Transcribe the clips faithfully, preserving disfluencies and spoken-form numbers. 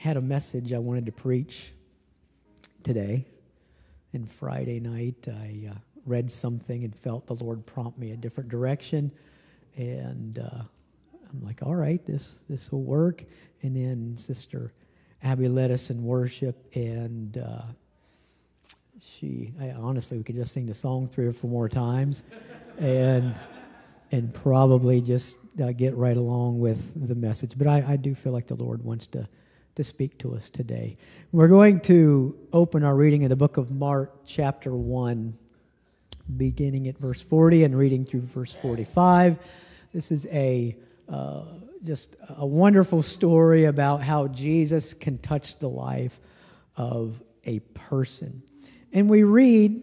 had a message I wanted to preach today. And Friday night, I uh, read something and felt the Lord prompt me a different direction. And uh, I'm like, all right, this this will work. And then Sister Abby led us in worship, and uh, she, I, honestly, we could just sing the song three or four more times, and and probably just uh, get right along with the message. But I, I do feel like the Lord wants to, to speak to us today. We're going to open our reading in the book of Mark, chapter one, beginning at verse forty and reading through verse forty-five. This is a uh, just a wonderful story about how Jesus can touch the life of a person. And we read,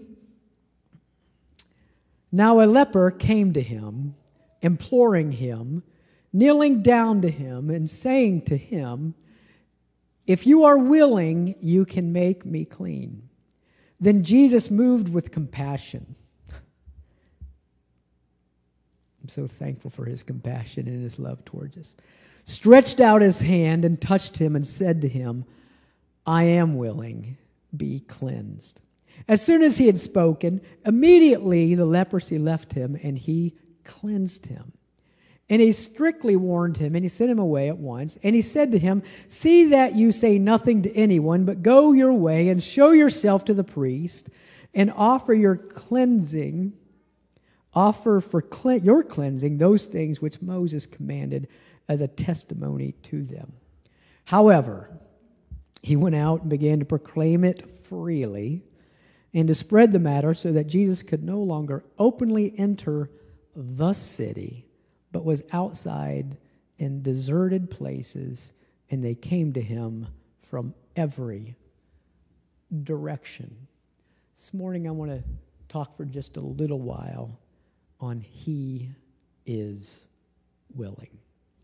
"Now a leper came to him, imploring him, kneeling down to him, and saying to him, 'If you are willing, you can make me clean.' Then Jesus, moved with compassion." I'm so thankful for his compassion and his love towards us. "Stretched out his hand and touched him and said to him, 'I am willing, be cleansed.' As soon as he had spoken, immediately the leprosy left him and he cleansed him. And he strictly warned him, and he sent him away at once. And he said to him, 'See that you say nothing to anyone, but go your way and show yourself to the priest and offer your cleansing, offer for cle- your cleansing those things which Moses commanded as a testimony to them.' However, he went out and began to proclaim it freely and to spread the matter so that Jesus could no longer openly enter the city, but was outside in deserted places, and they came to him from every direction." This morning I want to talk for just a little while on He is willing.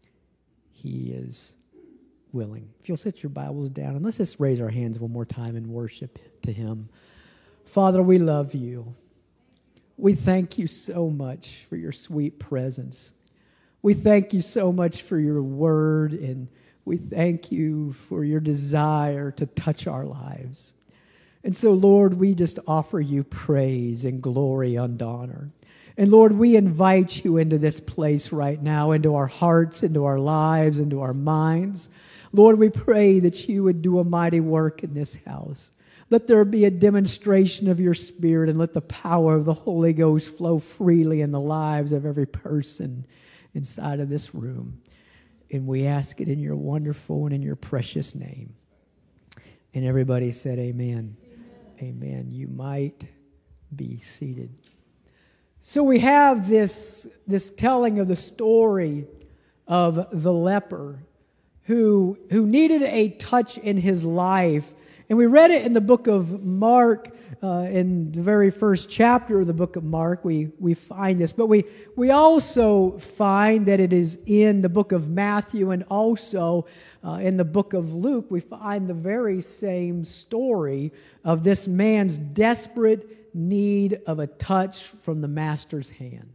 He is willing. If you'll set your Bibles down, and let's just raise our hands one more time and worship to Him. Father, we love you. We thank you so much for your sweet presence. We thank you so much for your word, and we thank you for your desire to touch our lives. And so, Lord, we just offer you praise and glory and honor. And Lord, we invite you into this place right now, into our hearts, into our lives, into our minds. Lord, we pray that you would do a mighty work in this house. Let there be a demonstration of your Spirit, and let the power of the Holy Ghost flow freely in the lives of every person inside of this room. And we ask it in your wonderful and in your precious name. And everybody said amen. Amen. Amen. You might be seated. So we have this, this telling of the story of the leper who, who needed a touch in his life. And we read it in the book of Mark, uh, in the very first chapter of the book of Mark, we, we find this. But we, we also find that it is in the book of Matthew, and also uh, in the book of Luke, we find the very same story of this man's desperate need of a touch from the Master's hand.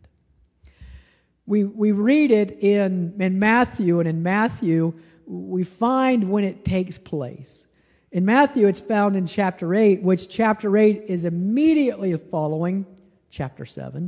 We, we read it in, in Matthew, and in Matthew, we find when it takes place. In Matthew, it's found in chapter eight, which chapter eight is immediately following chapter seven.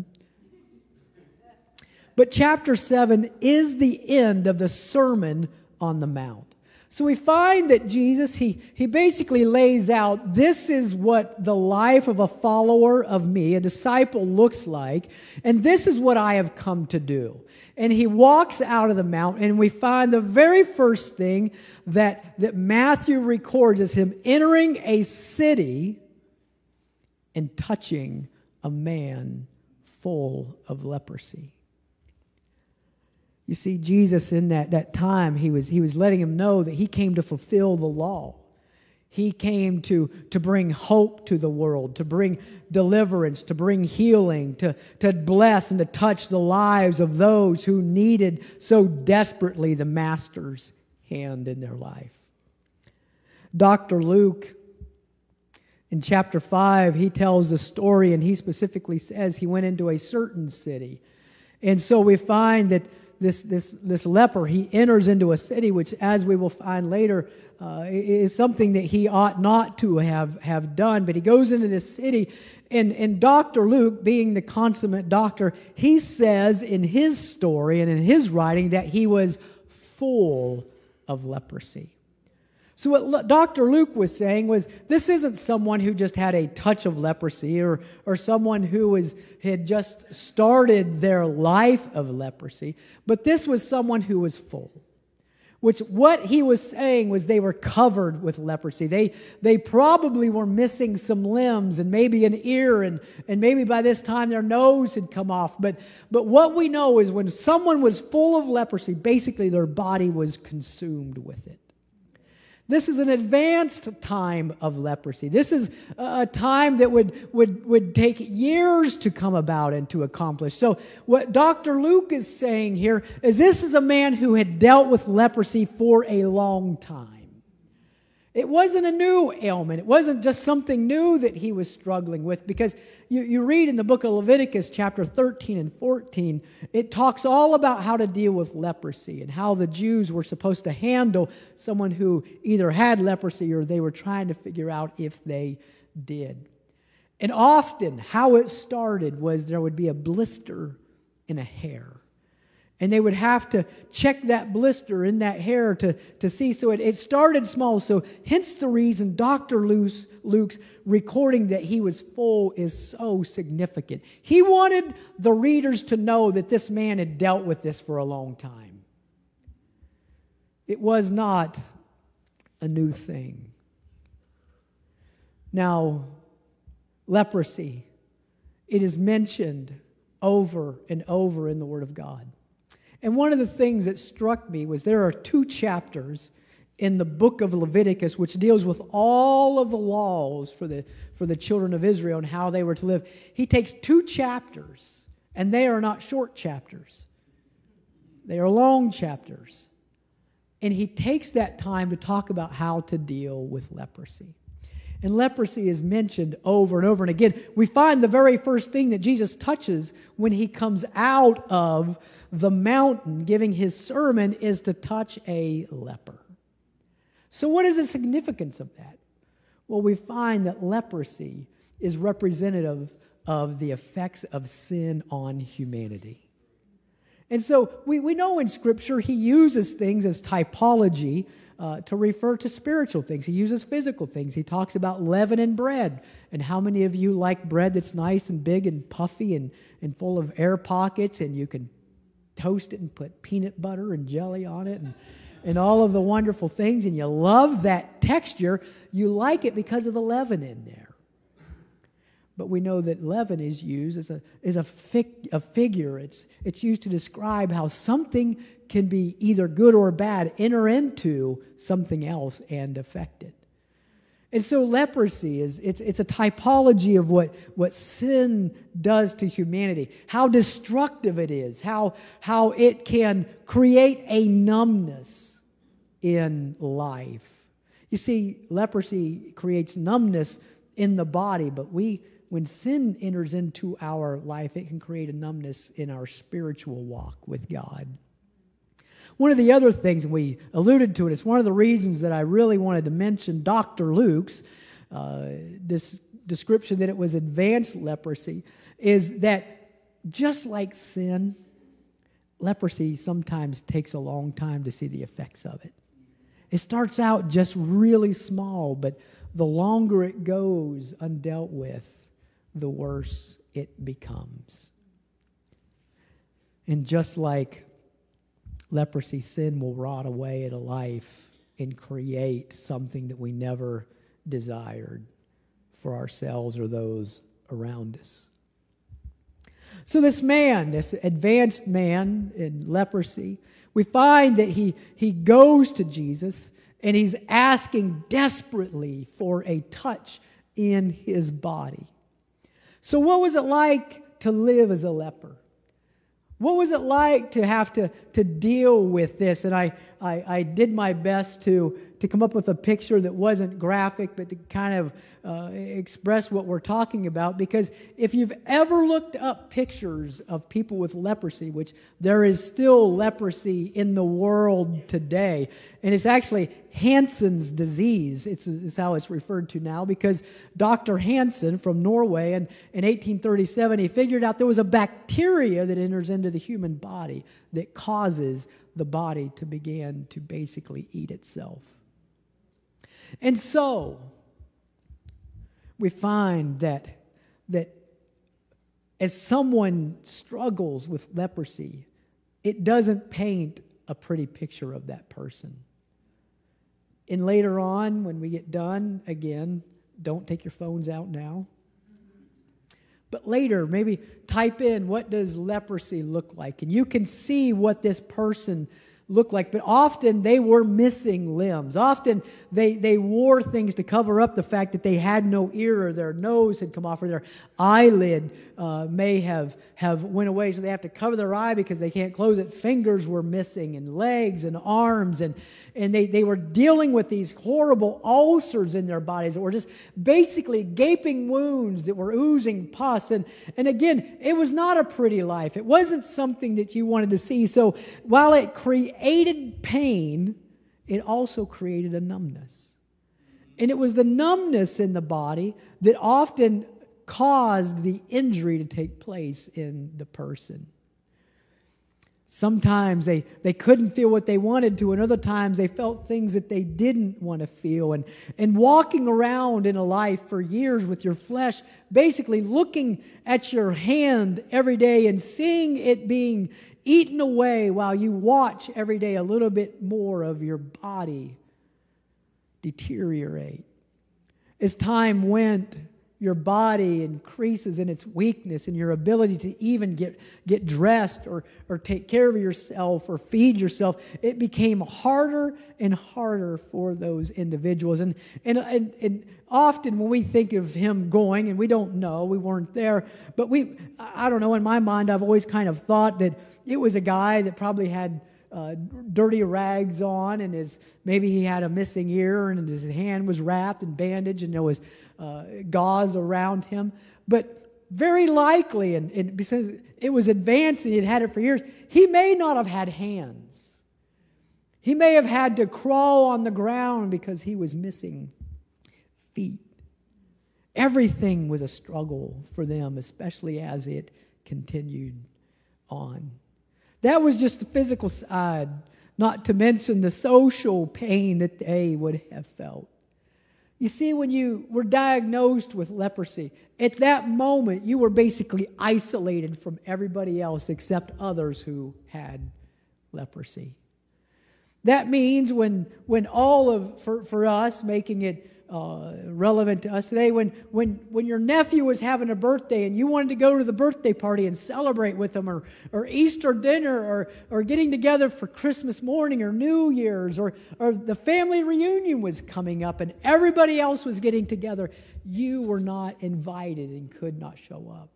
But chapter seven is the end of the Sermon on the Mount. So we find that Jesus, he, he basically lays out, this is what the life of a follower of me, a disciple, looks like, and this is what I have come to do. And he walks out of the mountain, and we find the very first thing that, that Matthew records is him entering a city and touching a man full of leprosy. You see, Jesus in that, that time, he was, he was letting him know that he came to fulfill the law. He came to, to bring hope to the world, to bring deliverance, to bring healing, to, to bless and to touch the lives of those who needed so desperately the Master's hand in their life. Doctor Luke, in chapter five, he tells the story, and he specifically says he went into a certain city. And so we find that this, this, this leper, he enters into a city, which, as we will find later, uh, is something that he ought not to have, have done. But he goes into this city, and, and Doctor Luke, being the consummate doctor, he says in his story and in his writing that he was full of leprosy. So what Doctor Luke was saying was, this isn't someone who just had a touch of leprosy or, or someone who was, had just started their life of leprosy, but this was someone who was full. Which what he was saying was they were covered with leprosy. They, they probably were missing some limbs and maybe an ear, and, and maybe by this time their nose had come off. But, but what we know is when someone was full of leprosy, basically their body was consumed with it. This is an advanced time of leprosy. This is a time that would, would, would take years to come about and to accomplish. So what Doctor Luke is saying here is this is a man who had dealt with leprosy for a long time. It wasn't a new ailment. It wasn't just something new that he was struggling with, because you, you read in the book of Leviticus chapter thirteen and fourteen, it talks all about how to deal with leprosy and how the Jews were supposed to handle someone who either had leprosy or they were trying to figure out if they did. And often how it started was there would be a blister in a hair. And they would have to check that blister in that hair to, to see. So it, it started small. So hence the reason Doctor Luke's, Luke's recording that he was full is so significant. He wanted the readers to know that this man had dealt with this for a long time. It was not a new thing. Now, leprosy, it is mentioned over and over in the Word of God. And one of the things that struck me was there are two chapters in the book of Leviticus which deals with all of the laws for the, for the children of Israel and how they were to live. He takes two chapters, and they are not short chapters. They are long chapters. And he takes that time to talk about how to deal with leprosy. And leprosy is mentioned over and over and again. We find the very first thing that Jesus touches when he comes out of the mountain giving his sermon is to touch a leper. So what is the significance of that? Well, we find that leprosy is representative of the effects of sin on humanity. And so we, we know in Scripture he uses things as typology Uh, to refer to spiritual things. He uses physical things. He talks about leaven and bread. And how many of you like bread that's nice and big and puffy and, and full of air pockets, and you can toast it and put peanut butter and jelly on it and, and all of the wonderful things, and you love that texture. You like it because of the leaven in there. But we know that leaven is used as a, as a, fig, a figure. It's, it's used to describe how something can be either good or bad, enter into something else and affect it. And so leprosy is it's, it's a typology of what, what sin does to humanity, how destructive it is, how, how it can create a numbness in life. You see, leprosy creates numbness in the body, but we when sin enters into our life, it can create a numbness in our spiritual walk with God. One of the other things, and we alluded to it, it's one of the reasons that I really wanted to mention Doctor Luke's uh, this description that it was advanced leprosy, is that just like sin, leprosy sometimes takes a long time to see the effects of it. It starts out just really small, but the longer it goes undealt with, the worse it becomes. And just like leprosy, sin will rot away at a life and create something that we never desired for ourselves or those around us. So this man, this advanced man in leprosy, we find that he, he goes to Jesus and he's asking desperately for a touch in his body. So what was it like to live as a leper? What was it like to have to, to deal with this? And I, I, I did my best to, to come up with a picture that wasn't graphic, but to kind of uh, express what we're talking about. Because if you've ever looked up pictures of people with leprosy, which there is still leprosy in the world today, and it's actually Hansen's disease, it's, it's how it's referred to now, because Doctor Hansen from Norway in, in eighteen thirty-seven, he figured out there was a bacteria that enters into the human body that causes the body to begin to basically eat itself. And so, we find that, that as someone struggles with leprosy, it doesn't paint a pretty picture of that person. And later on, when we get done, again, don't take your phones out now. But later, maybe type in, what does leprosy look like? And you can see what this person looked like. But often they were missing limbs. Often they, they wore things to cover up the fact that they had no ear, or their nose had come off, or their eyelid uh, may have, have went away. So they have to cover their eye because they can't close it. Fingers were missing, and legs and arms. And, and they, they were dealing with these horrible ulcers in their bodies that were just basically gaping wounds that were oozing pus. And, and again, it was not a pretty life. It wasn't something that you wanted to see. So while it created pain, it also created a numbness. And it was the numbness in the body that often caused the injury to take place in the person. Sometimes they, they couldn't feel what they wanted to, and other times they felt things that they didn't want to feel. And, and walking around in a life for years with your flesh, basically looking at your hand every day and seeing it being eaten away while you watch every day a little bit more of your body deteriorate. As time went, your body increases in its weakness and your ability to even get, get dressed or, or take care of yourself or feed yourself. It became harder and harder for those individuals. And, and, and, and often when we think of him going, and we don't know, we weren't there, but we, I don't know, in my mind I've always kind of thought that it was a guy that probably had Uh, dirty rags on, and his maybe he had a missing ear, and his hand was wrapped and bandaged, and there was uh, gauze around him. But very likely, and, and because it was advanced and he had had it for years, he may not have had hands. He may have had to crawl on the ground because he was missing feet. Everything was a struggle for them, especially as it continued on. That was just the physical side, not to mention the social pain that they would have felt. You see, when you were diagnosed with leprosy, at that moment you were basically isolated from everybody else except others who had leprosy. That means when, when all of, for, for us, making it Uh, relevant to us today, when when when your nephew was having a birthday and you wanted to go to the birthday party and celebrate with them, or or Easter dinner, or or getting together for Christmas morning or New Year's, or or the family reunion was coming up and everybody else was getting together, you were not invited and could not show up.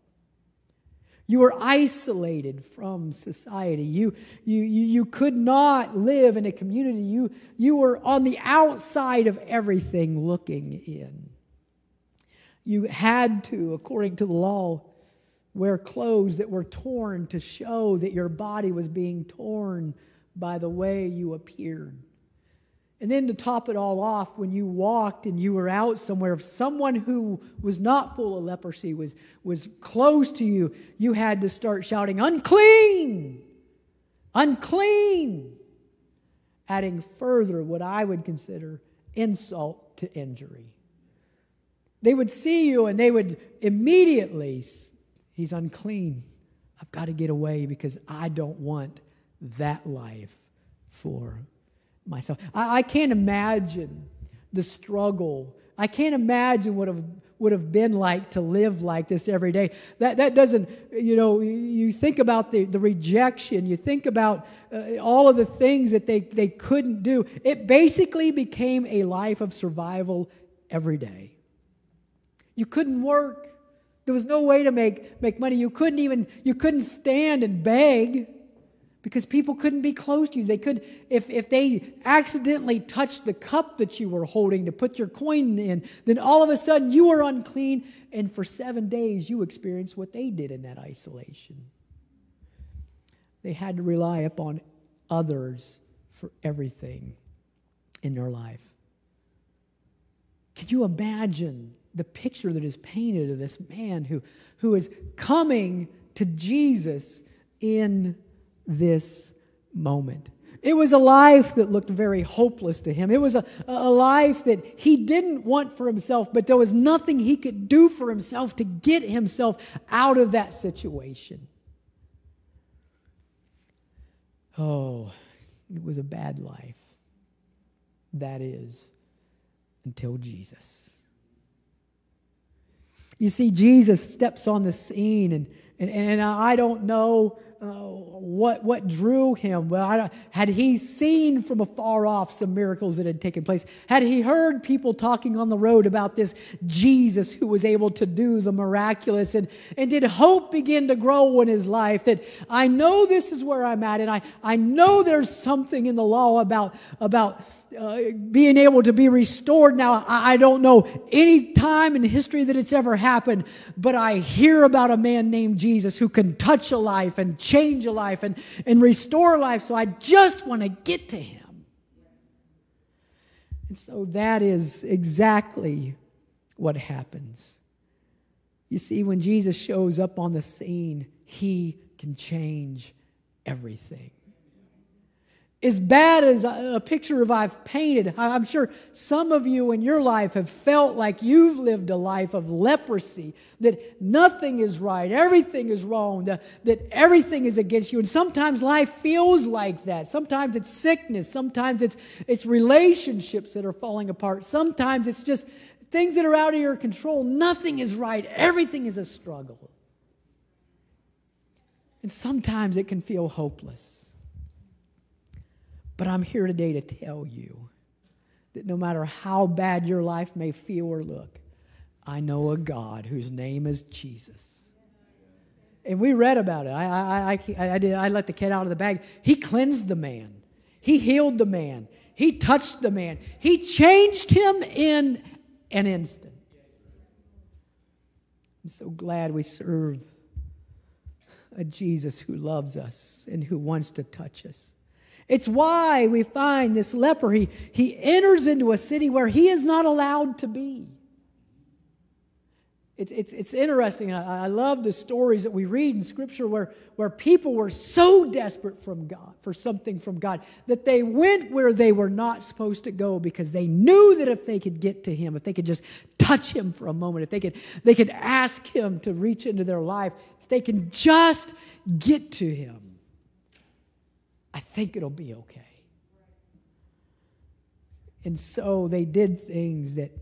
You were isolated from society. You, you, you, you could not live in a community. You, you were on the outside of everything looking in. You had to, according to the law, wear clothes that were torn to show that your body was being torn by the way you appeared. And then to top it all off, when you walked and you were out somewhere, if someone who was not full of leprosy was, was close to you, you had to start shouting, "Unclean! Unclean!" Adding further what I would consider insult to injury. They would see you and they would immediately, "He's unclean. I've got to get away because I don't want that life for myself." I, I can't imagine the struggle. I can't imagine what have would have been like to live like this every day. That that doesn't, you know, you think about the, the rejection. You think about uh, all of the things that they, they couldn't do. It basically became a life of survival every day. You couldn't work. There was no way to make, make money. You couldn't even, you couldn't stand and beg Because people couldn't be close to you. They could, if, if they accidentally touched the cup that you were holding to put your coin in, then all of a sudden you were unclean, and for seven days you experienced what they did in that isolation. They had to rely upon others for everything in their life. Can you imagine the picture that is painted of this man who, who is coming to Jesus in this moment? It was a life that looked very hopeless to him. It was a, a life that he didn't want for himself, but there was nothing he could do for himself to get himself out of that situation. Oh, it was a bad life. That is, until Jesus. You see, Jesus steps on the scene, and, and, and I don't know uh, what, what drew him. Well, I, had he seen from afar off some miracles that had taken place? Had he heard people talking on the road about this Jesus who was able to do the miraculous? And, and did hope begin to grow in his life that I know this is where I'm at, and I, I know there's something in the law about, about Uh, being able to be restored. Now, I don't know any time in history that it's ever happened, but I hear about a man named Jesus who can touch a life and change a life and, and restore life, so I just want to get to him. And so that is exactly what happens. You see, when Jesus shows up on the scene, he can change everything. As bad as a picture of I've painted, I'm sure some of you in your life have felt like you've lived a life of leprosy, that nothing is right, everything is wrong, that, that everything is against you. And sometimes life feels like that. Sometimes it's sickness. Sometimes it's, it's relationships that are falling apart. Sometimes it's just things that are out of your control. Nothing is right. Everything is a struggle. And sometimes it can feel hopeless. But I'm here today to tell you that no matter how bad your life may feel or look, I know a God whose name is Jesus. And we read about it. I, I, I, I, did, I let the cat out of the bag. He cleansed the man. He healed the man. He touched the man. He changed him in an instant. I'm so glad we serve a Jesus who loves us and who wants to touch us. It's why we find this leper, he, he enters into a city where he is not allowed to be. It's, it's, it's interesting. I, I love the stories that we read in Scripture where, where people were so desperate from God, for something from God, that they went where they were not supposed to go because they knew that if they could get to him, if they could just touch him for a moment, if they could, they could ask him to reach into their life, if they can just get to him, I think it'll be okay. And so they did things that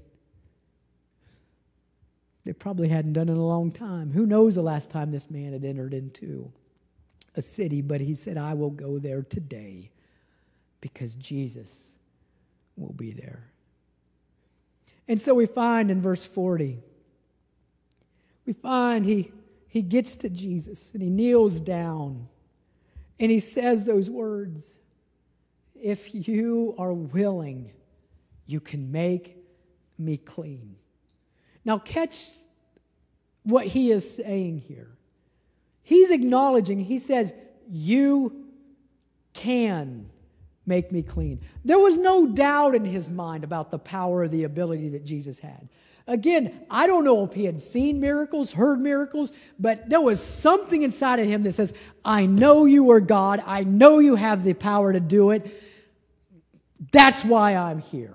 they probably hadn't done in a long time. Who knows the last time this man had entered into a city, but he said, I will go there today because Jesus will be there. And so we find in verse forty, we find he, he gets to Jesus and he kneels down. And he says those words, if you are willing, you can make me clean. Now catch what he is saying here. He's acknowledging, he says, you can make me clean. There was no doubt in his mind about the power or the ability that Jesus had. Again, I don't know if he had seen miracles, heard miracles, but there was something inside of him that says, I know you are God. I know you have the power to do it. That's why I'm here.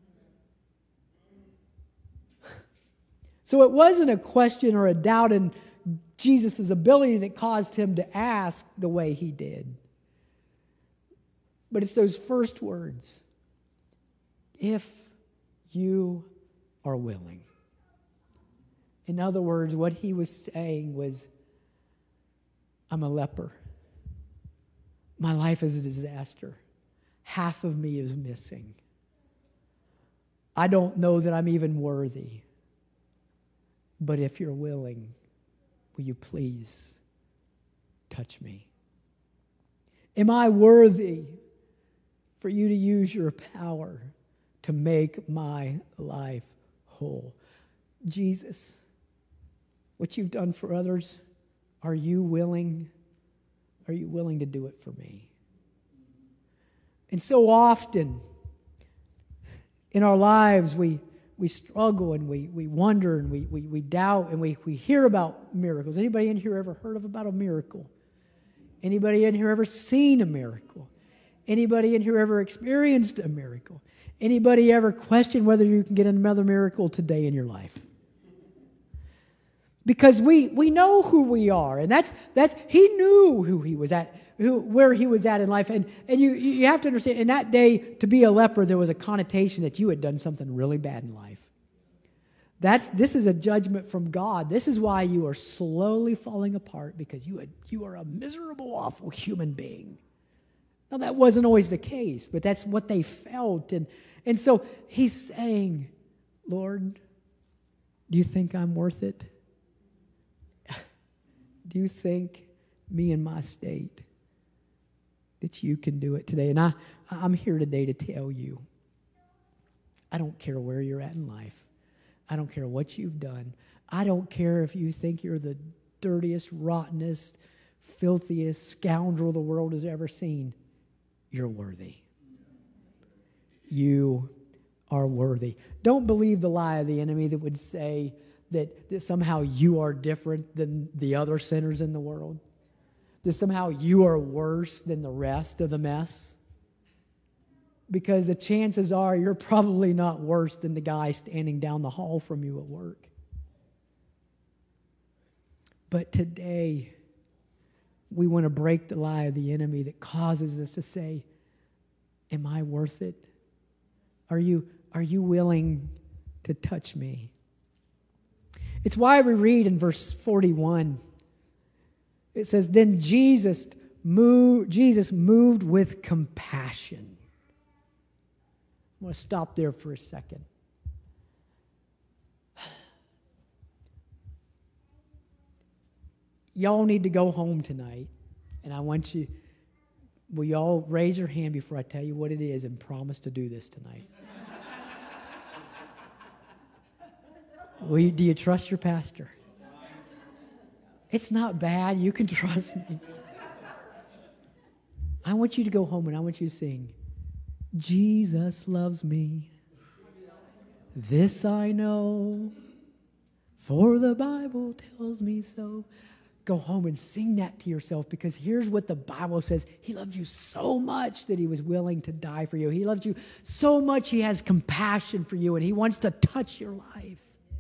So it wasn't a question or a doubt in Jesus' ability that caused him to ask the way he did. But it's those first words, if you are willing. In other words, what he was saying was, I'm a leper. My life is a disaster. Half of me is missing. I don't know that I'm even worthy. But if you're willing, will you please touch me? Am I worthy for you to use your power to make my life whole? Jesus, what you've done for others, are you willing? Are you willing to do it for me? And so often in our lives, we we struggle and we we wonder and we we, we doubt and we, we hear about miracles. Anybody in here ever heard of about a miracle? Anybody in here ever seen a miracle? Anybody in here ever experienced a miracle? Anybody ever questioned whether you can get another miracle today in your life? Because we we know who we are, and that's that's he knew who he was at, who where he was at in life, and and you you have to understand. In that day, to be a leper, there was a connotation that you had done something really bad in life. That's this is a judgment from God. This is why you are slowly falling apart, because you had, you are a miserable, awful human being. Now that wasn't always the case, but that's what they felt, and and so he's saying, Lord, do you think I'm worth it? Do you think me in my state that you can do it today? And I, I'm here today to tell you, I don't care where you're at in life. I don't care what you've done. I don't care if you think you're the dirtiest, rottenest, filthiest scoundrel the world has ever seen. You're worthy. You are worthy. Don't believe the lie of the enemy that would say, That, that somehow you are different than the other sinners in the world. That somehow you are worse than the rest of the mess. Because the chances are you're probably not worse than the guy standing down the hall from you at work. But today, we want to break the lie of the enemy that causes us to say, am I worth it? Are you, are you willing to touch me? It's why we read in verse forty-one, it says, then Jesus moved, Jesus moved with compassion. I want to stop there for a second. Y'all need to go home tonight, and I want you, will y'all raise your hand before I tell you what it is and promise to do this tonight? Will you, do you trust your pastor? It's not bad. You can trust me. I want you to go home and I want you to sing, Jesus loves me. This I know, for the Bible tells me so. Go home and sing that to yourself, because here's what the Bible says. He loved you so much that he was willing to die for you. He loved you so much he has compassion for you, and he wants to touch your life.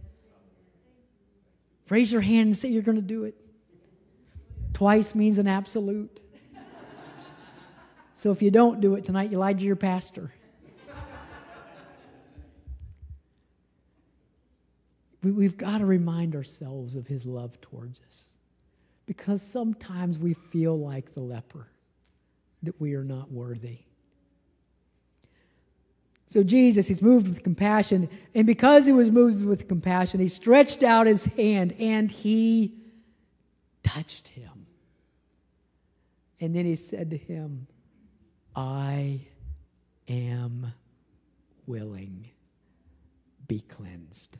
Raise your hand and say you're going to do it. Twice means an absolute. So if you don't do it tonight, you lied to your pastor. We, we've got to remind ourselves of his love towards us. Because sometimes we feel like the leper, that we are not worthy. So Jesus, he's moved with compassion, and because he was moved with compassion, he stretched out his hand and he touched him. And then he said to him, I am willing, be cleansed.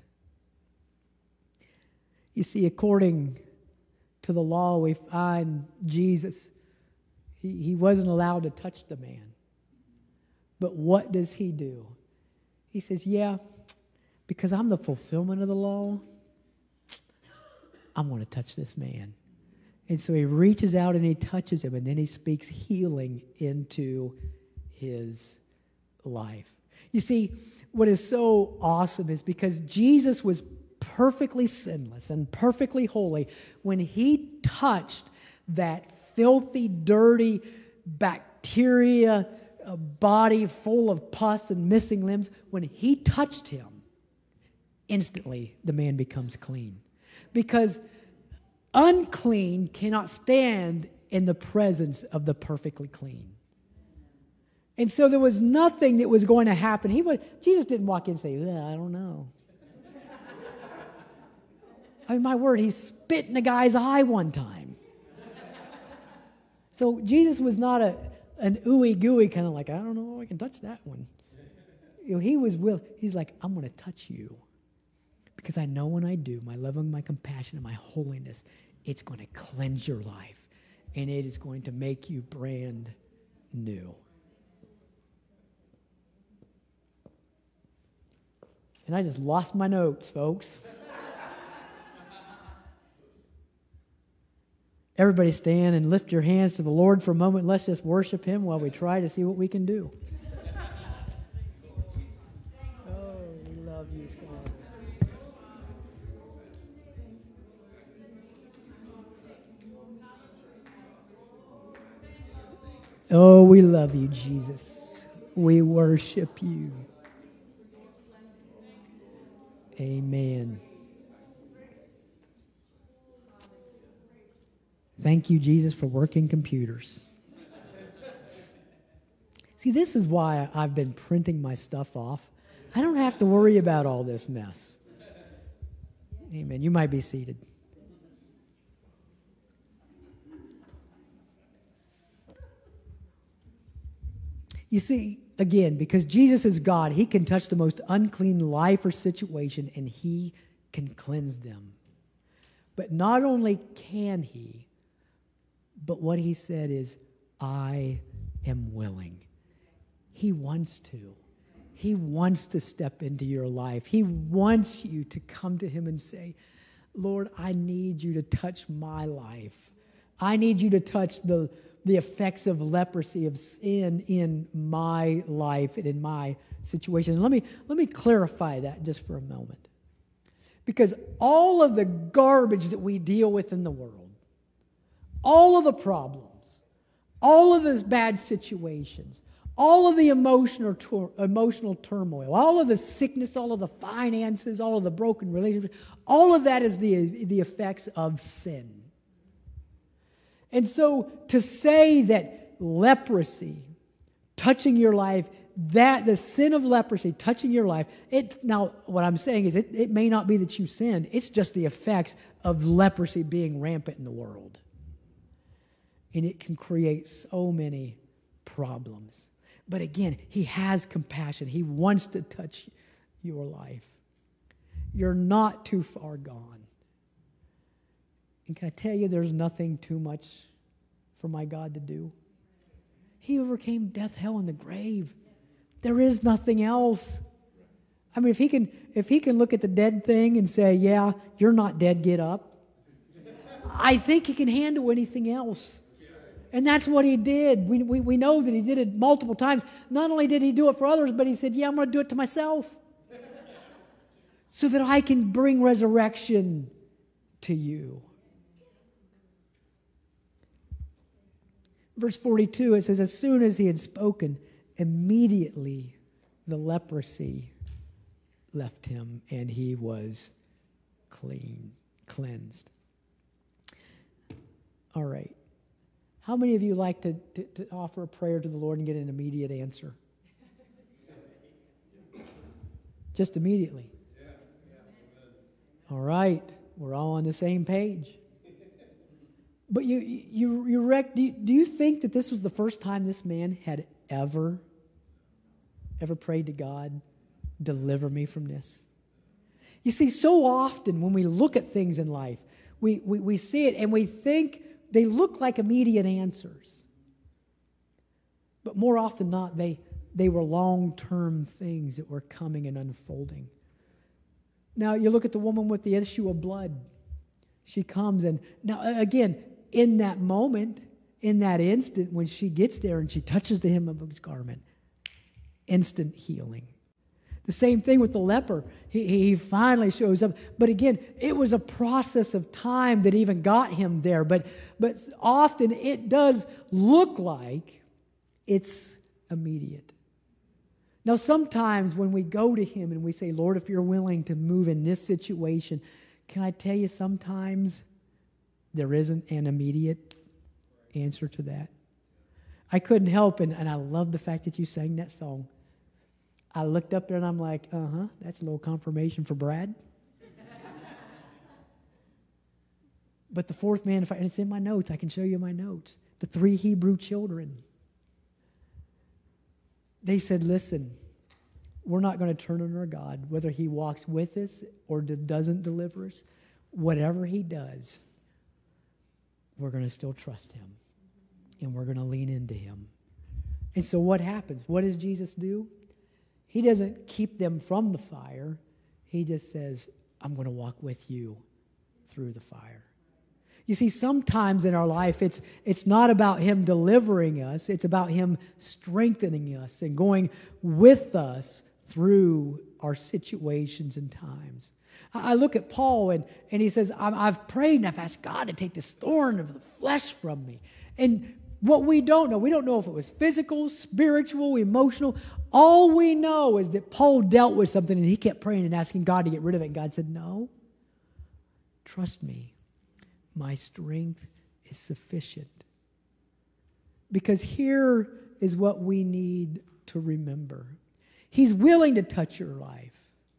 You see, according to the law, we find Jesus, he, he wasn't allowed to touch the man. But what does he do? He says, yeah, because I'm the fulfillment of the law, I'm going to touch this man. And so he reaches out and he touches him, and then he speaks healing into his life. You see, what is so awesome is because Jesus was perfectly sinless and perfectly holy, when he touched that filthy, dirty, bacteria, a body full of pus and missing limbs, when he touched him, instantly the man becomes clean. Because unclean cannot stand in the presence of the perfectly clean. And so there was nothing that was going to happen. He would, Jesus didn't walk in and say, I don't know. I mean, my word, he spit in a guy's eye one time. So Jesus was not a an ooey gooey kind of like, I don't know if I can touch that one. You know, he was will. He's like, I'm going to touch you. Because I know when I do, my love and my compassion and my holiness, it's going to cleanse your life. And it is going to make you brand new. And I just lost my notes, folks. Everybody stand and lift your hands to the Lord for a moment. Let's just worship him while we try to see what we can do. Oh, we love you, Father. Oh, we love you, Jesus. We worship you. Amen. Thank you, Jesus, for working computers. See, this is why I've been printing my stuff off. I don't have to worry about all this mess. Amen. You might be seated. You see, again, because Jesus is God, he can touch the most unclean life or situation, and he can cleanse them. But not only can he, but what he said is, I am willing. He wants to. He wants to step into your life. He wants you to come to him and say, Lord, I need you to touch my life. I need you to touch the, the effects of leprosy, of sin in my life and in my situation. And let me, let me clarify that just for a moment. Because all of the garbage that we deal with in the world, all of the problems, all of those bad situations, all of the emotional tur- emotional turmoil, all of the sickness, all of the finances, all of the broken relationships, all of that is the, the effects of sin. And so to say that leprosy touching your life, that the sin of leprosy touching your life, it now what I'm saying is it, it may not be that you sinned, it's just the effects of leprosy being rampant in the world. And it can create so many problems. But again, he has compassion. He wants to touch your life. You're not too far gone. And can I tell you, there's nothing too much for my God to do? He overcame death, hell, and the grave. There is nothing else. I mean, if he can, if he can look at the dead thing and say, yeah, you're not dead, get up, I think he can handle anything else. And that's what he did. We, we, we know that he did it multiple times. Not only did he do it for others, but he said, yeah, I'm going to do it to myself. So that I can bring resurrection to you. Verse forty-two, it says, as soon as he had spoken, immediately the leprosy left him and he was clean, cleansed. All right. How many of you like to, to, to offer a prayer to the Lord and get an immediate answer? Just immediately. All right. We're all on the same page. But you, you, you rec- do, you, do you think that this was the first time this man had ever, ever prayed to God, deliver me from this? You see, so often when we look at things in life, we, we, we see it and we think they look like immediate answers. But more often not, they, they were long-term things that were coming and unfolding. Now, you look at the woman with the issue of blood. She comes and, now again, in that moment, in that instant, when she gets there and she touches the hem of his garment, instant healing. The same thing with the leper. He, he finally shows up. But again, it was a process of time that even got him there. But, but often it does look like it's immediate. Now, sometimes when we go to him and we say, Lord, if you're willing to move in this situation, can I tell you sometimes there isn't an immediate answer to that? I couldn't help, and, and I love the fact that you sang that song. I looked up there and I'm like, uh-huh, that's a little confirmation for Brad. But the fourth man, and it's in my notes, I can show you my notes. The three Hebrew children. They said, listen, we're not going to turn on our God, whether he walks with us or doesn't deliver us. Whatever he does, we're going to still trust him. And we're going to lean into him. And so what happens? What does Jesus do? He doesn't keep them from the fire. He just says, I'm going to walk with you through the fire. You see, sometimes in our life, it's, it's not about him delivering us. It's about him strengthening us and going with us through our situations and times. I look at Paul, and, and he says, I've prayed and I've asked God to take this thorn of the flesh from me. And what we don't know, we don't know if it was physical, spiritual, emotional. All we know is that Paul dealt with something, and he kept praying and asking God to get rid of it. And God said, no, trust me. My strength is sufficient. Because here is what we need to remember. He's willing to touch your life.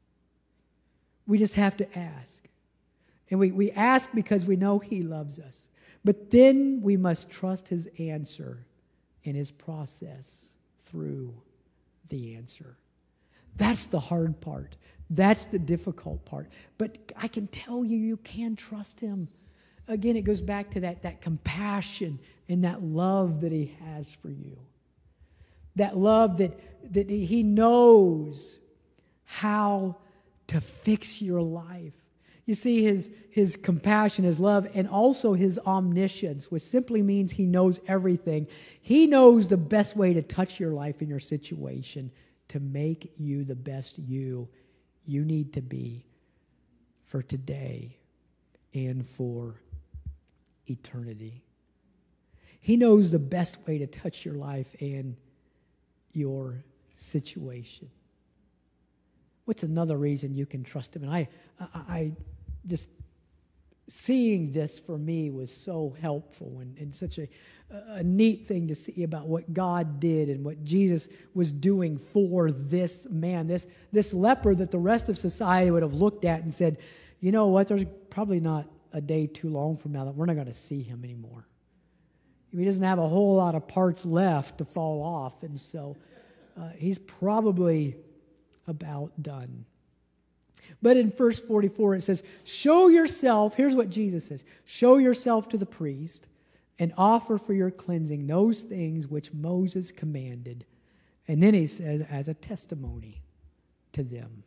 We just have to ask. And we, we ask because we know he loves us. But then we must trust his answer and his process through the answer. That's the hard part. That's the difficult part. But I can tell you, you can trust him. Again, it goes back to that, that compassion and that love that he has for you. That love that, that he knows how to fix your life. You see, his, his compassion, his love, and also his omniscience, which simply means he knows everything. He knows the best way to touch your life and your situation to make you the best you you need to be for today and for eternity. He knows the best way to touch your life and your situation. What's another reason you can trust him? And I, I, I just, seeing this for me was so helpful and, and such a, a neat thing to see about what God did and what Jesus was doing for this man, this, this leper that the rest of society would have looked at and said, you know what, there's probably not a day too long from now that we're not going to see him anymore. He doesn't have a whole lot of parts left to fall off, and so uh, he's probably about done. But in verse forty-four it says, show yourself, here's what Jesus says, show yourself to the priest and offer for your cleansing those things which Moses commanded. And then he says, as a testimony to them.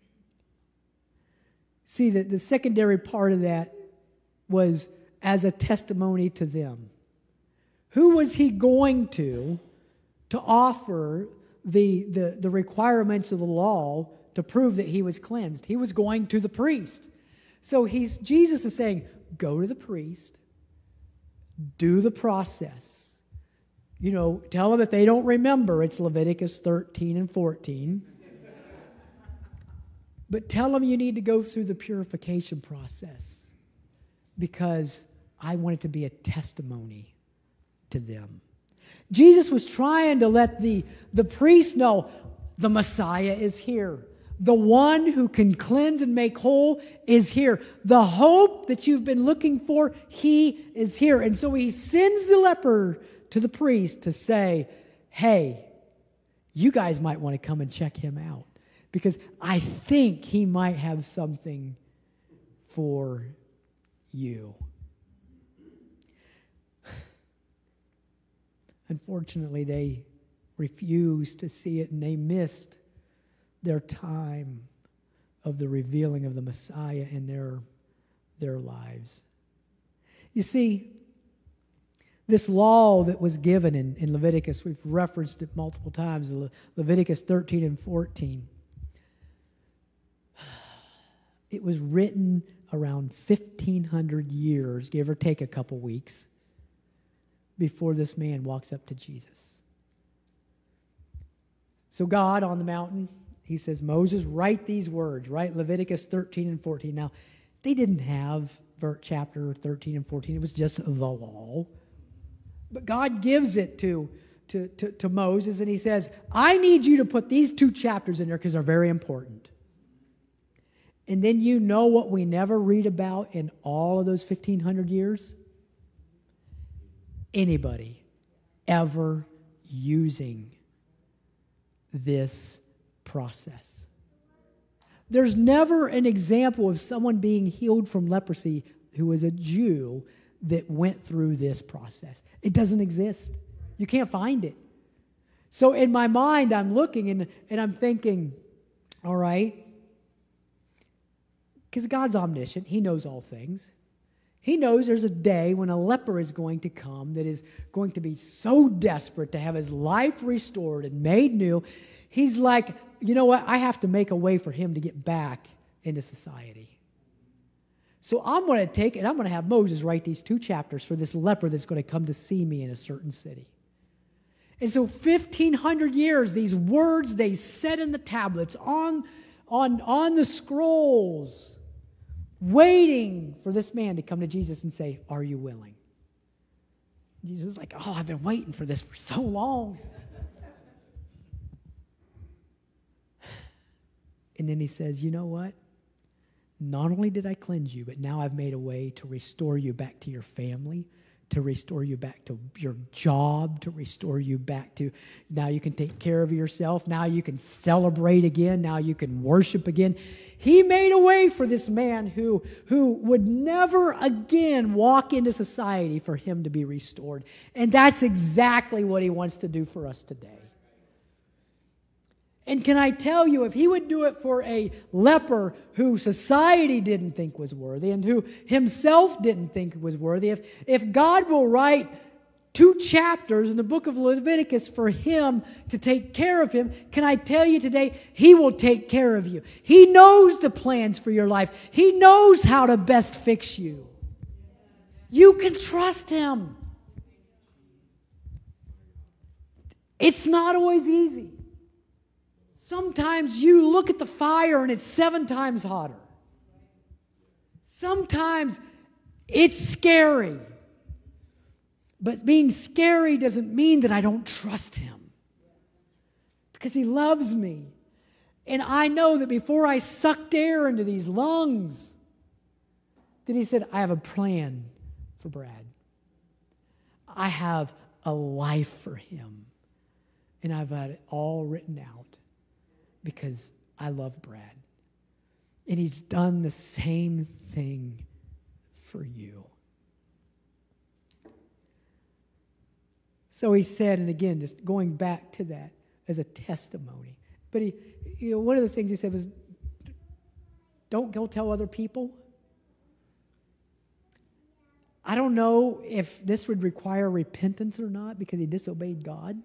See, the, the secondary part of that was as a testimony to them. Who was he going to to offer the, the, the requirements of the law to prove that he was cleansed? He was going to the priest. So he's Jesus is saying, go to the priest, do the process. You know, tell them if they don't remember, it's Leviticus thirteen and fourteen. But tell them you need to go through the purification process because I want it to be a testimony to them. Jesus was trying to let the, the priest know the Messiah is here. The one who can cleanse and make whole is here. The hope that you've been looking for, he is here. And so he sends the leper to the priest to say, hey, you guys might want to come and check him out because I think he might have something for you. Unfortunately, they refused to see it and they missed their time of the revealing of the Messiah in their, their lives. You see, this law that was given in, in Leviticus, we've referenced it multiple times, Le- Leviticus thirteen and fourteen. It was written around fifteen hundred years, give or take a couple weeks, before this man walks up to Jesus. So God on the mountain, he says, Moses, write these words, write Leviticus thirteen and fourteen. Now, they didn't have chapter thirteen and fourteen. It was just the law. But God gives it to, to, to, to Moses, and he says, I need you to put these two chapters in there because they're very important. And then you know what we never read about in all of those fifteen hundred years? Anybody ever using this process. There's never an example of someone being healed from leprosy who was a Jew that went through this process. It doesn't exist. You can't find it. So in my mind, I'm looking and, and I'm thinking, all right, because God's omniscient. He knows all things. He knows there's a day when a leper is going to come that is going to be so desperate to have his life restored and made new. He's like, you know what? I have to make a way for him to get back into society. So I'm going to take it. I'm going to have Moses write these two chapters for this leper that's going to come to see me in a certain city. And so fifteen hundred years, these words they said in the tablets, on, on, on the scrolls, waiting for this man to come to Jesus and say, are you willing? Jesus is like, oh, I've been waiting for this for so long. And then he says, you know what? Not only did I cleanse you, but now I've made a way to restore you back to your family, to restore you back to your job, to restore you back to, now you can take care of yourself. Now you can celebrate again. Now you can worship again. He made a way for this man who, who would never again walk into society for him to be restored. And that's exactly what he wants to do for us today. And can I tell you, if he would do it for a leper who society didn't think was worthy and who himself didn't think was worthy, if, if God will write two chapters in the book of Leviticus for him to take care of him, can I tell you today, he will take care of you. He knows the plans for your life. He knows how to best fix you. You can trust him. It's not always easy. Sometimes you look at the fire and it's seven times hotter. Sometimes it's scary. But being scary doesn't mean that I don't trust him. Because he loves me. And I know that before I sucked air into these lungs, that he said, I have a plan for Brad. I have a life for him. And I've had it all written out. Because I love Brad. And he's done the same thing for you. So he said, and again, just going back to that as a testimony. But he, you know, one of the things he said was, don't go tell other people. I don't know if this would require repentance or not because he disobeyed God.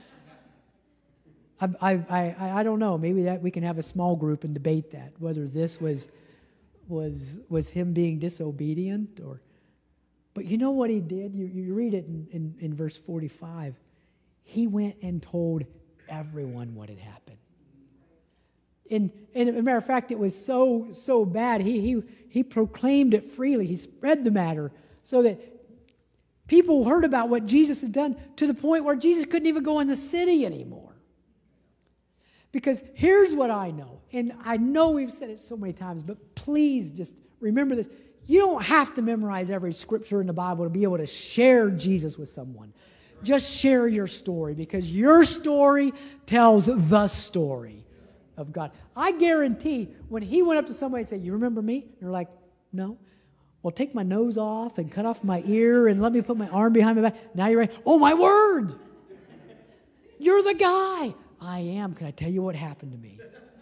I, I, I, I don't know. Maybe that we can have a small group and debate that, whether this was, was, was him being disobedient or... But you know what he did? You, you read it in, in, in verse forty-five. He went and told everyone what had happened. And, and as a matter of fact, it was so, so bad. He, he, he proclaimed it freely. He spread the matter so that people heard about what Jesus had done to the point where Jesus couldn't even go in the city anymore. Because here's what I know, and I know we've said it so many times, but please just remember this. You don't have to memorize every scripture in the Bible to be able to share Jesus with someone. Just share your story, because your story tells the story of God. I guarantee when he went up to somebody and said, you remember me? And you're like, no. Well, take my nose off and cut off my ear and let me put my arm behind my back. Now you're right. Oh, my word. You're the guy. I am. Can I tell you what happened to me?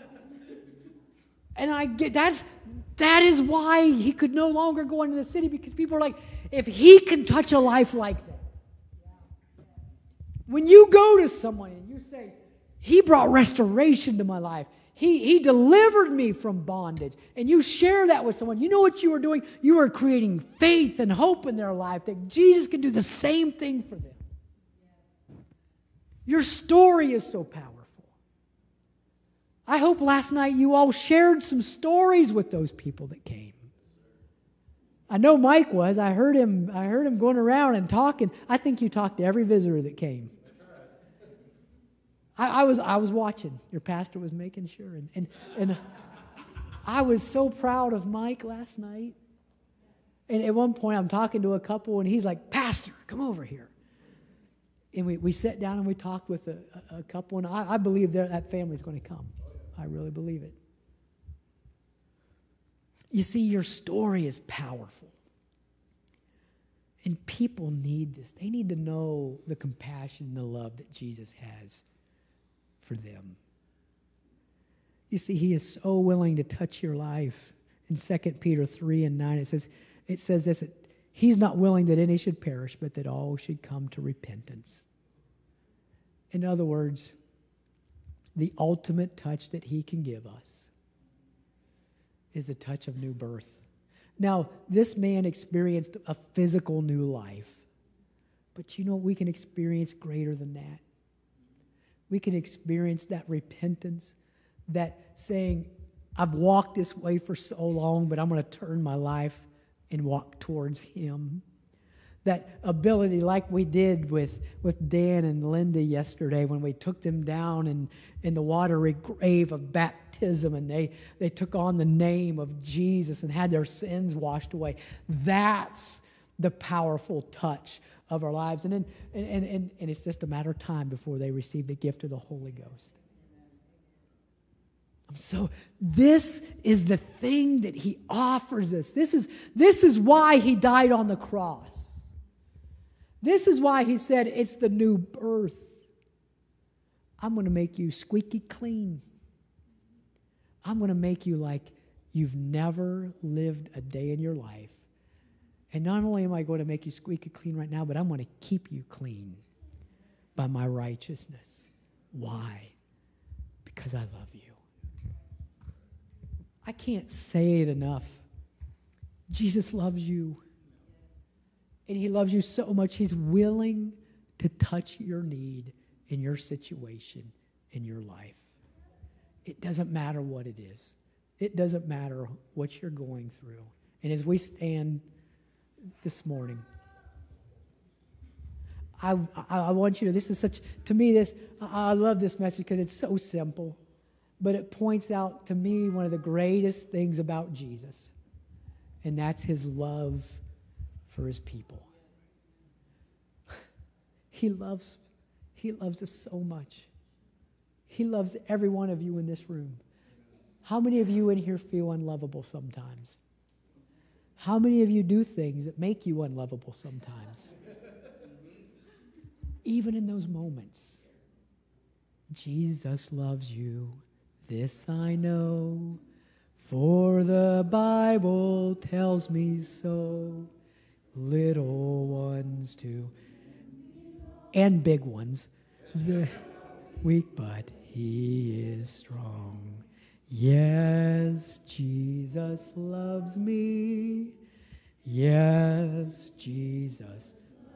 And I get that's that is why he could no longer go into the city, because people are like, if he can touch a life like that. When you go to someone and you say, he brought restoration to my life. He, he delivered me from bondage. And you share that with someone. You know what you are doing? You are creating faith and hope in their life that Jesus can do the same thing for them. Your story is so powerful. I hope last night you all shared some stories with those people that came. I know Mike was. I heard him, I heard him going around and talking. I think you talked to every visitor that came. I, I was I was watching. Your pastor was making sure. And, and, and I was so proud of Mike last night. And at one point, I'm talking to a couple, and he's like, Pastor, come over here. And we, we sat down and we talked with a, a couple, and I, I believe that family's going to come. I really believe it. You see, your story is powerful. And people need this. They need to know the compassion and the love that Jesus has for them. You see, he is so willing to touch your life. In Second Peter three and nine, it says, it says this, he's not willing that any should perish, but that all should come to repentance. In other words, the ultimate touch that he can give us is the touch of new birth. Now, this man experienced a physical new life. But you know, we can experience greater than that. We can experience that repentance, that saying, I've walked this way for so long, but I'm going to turn my life and walk towards him. That ability, like we did with, with Dan and Linda yesterday when we took them down in, in the watery grave of baptism, and they, they took on the name of Jesus and had their sins washed away. That's the powerful touch of our lives. And, then, and, and, and it's just a matter of time before they receive the gift of the Holy Ghost. So this is the thing that he offers us. This is, this is why he died on the cross. This is why he said it's the new birth. I'm going to make you squeaky clean. I'm going to make you like you've never lived a day in your life. And not only am I going to make you squeaky clean right now, but I'm going to keep you clean by my righteousness. Why? Because I love you. I can't say it enough. Jesus loves you. And he loves you so much, he's willing to touch your need in your situation, in your life. It doesn't matter what it is. It doesn't matter what you're going through. And as we stand this morning, I, I, I want you to, this is such, to me, this, I, I love this message because it's so simple. But it points out to me one of the greatest things about Jesus, and that's his love for his people. He loves, he loves us so much. He loves every one of you in this room. How many of you in here feel unlovable sometimes? How many of you do things that make you unlovable sometimes? Even in those moments, Jesus loves you. This I know, for the Bible tells me so. Little ones too, and big ones. The weak, but he is strong. Yes, Jesus loves me. Yes, Jesus.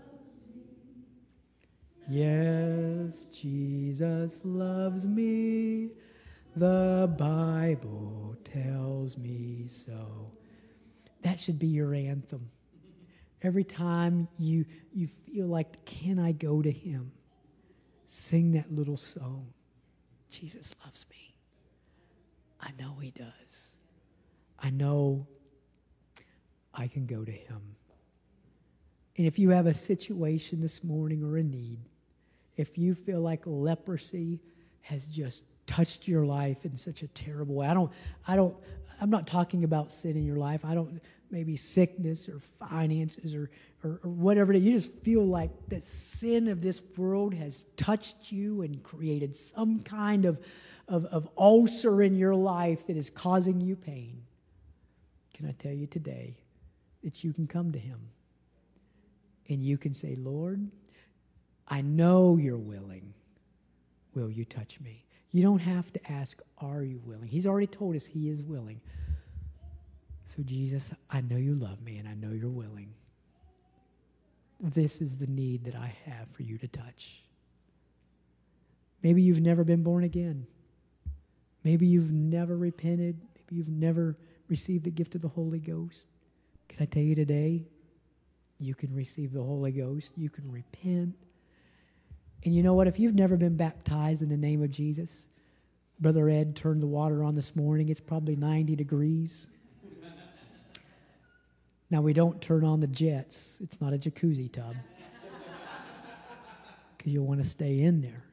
Yes, Jesus loves me. The Bible tells me so. That should be your anthem. Every time you, you feel like, can I go to him? Sing that little song. Jesus loves me. I know he does. I know I can go to him. And if you have a situation this morning or a need, if you feel like leprosy has just touched your life in such a terrible way. I don't, I don't, I'm not talking about sin in your life. I don't, maybe sickness or finances or, or, or whatever. You just feel like the sin of this world has touched you and created some kind of, of, of ulcer in your life that is causing you pain. Can I tell you today that you can come to him and you can say, Lord, I know you're willing. Will you touch me? You don't have to ask, are you willing? He's already told us he is willing. So Jesus, I know you love me and I know you're willing. This is the need that I have for you to touch. Maybe you've never been born again. Maybe you've never repented. Maybe you've never received the gift of the Holy Ghost. Can I tell you today, you can receive the Holy Ghost. You can repent. And you know what? If you've never been baptized in the name of Jesus, Brother Ed turned the water on this morning. It's probably ninety degrees. Now, we don't turn on the jets. It's not a jacuzzi tub. Because you'll want to stay in there.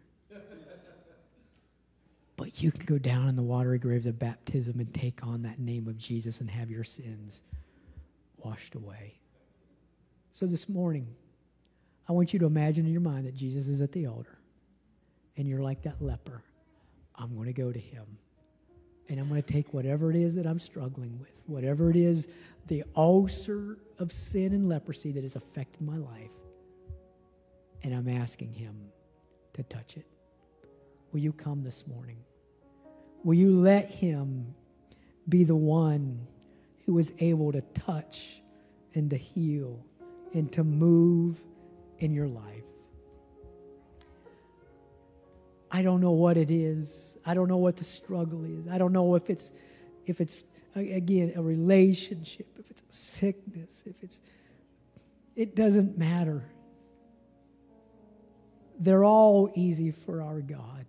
But you can go down in the watery graves of baptism and take on that name of Jesus and have your sins washed away. So this morning, I want you to imagine in your mind that Jesus is at the altar. And you're like that leper. I'm going to go to him. And I'm going to take whatever it is that I'm struggling with, whatever it is, the ulcer of sin and leprosy that has affected my life, and I'm asking him to touch it. Will you come this morning? Will you let him be the one who is able to touch and to heal and to move in your life? I don't know what it is. I don't know what the struggle is. I don't know if it's, if it's again, a relationship, if it's a sickness, if it's, it doesn't matter. They're all easy for our God.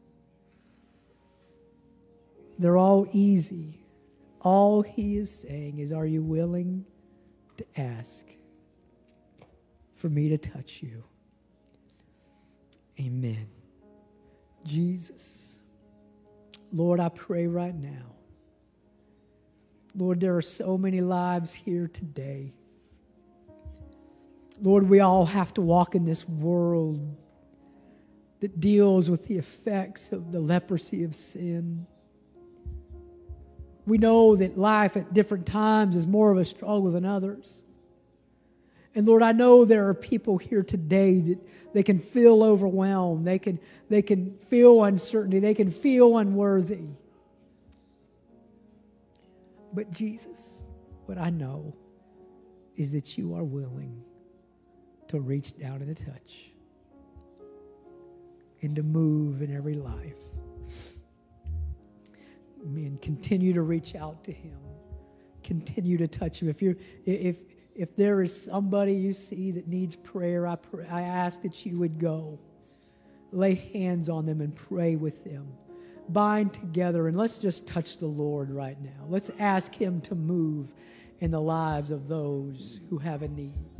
They're all easy. All he is saying is, are you willing to ask for me to touch you? Amen. Jesus, Lord, I pray right now. Lord, there are so many lives here today. Lord, we all have to walk in this world that deals with the effects of the leprosy of sin. We know that life at different times is more of a struggle than others. And Lord, I know there are people here today that they can feel overwhelmed. They can, they can feel uncertainty. They can feel unworthy. But Jesus, what I know is that you are willing to reach down and to touch and to move in every life. Man, continue to reach out to him. Continue to touch him. If you're, if if there is somebody you see that needs prayer, I pray, I ask that you would go, lay hands on them and pray with them. Bind together and let's just touch the Lord right now. Let's ask him to move in the lives of those who have a need.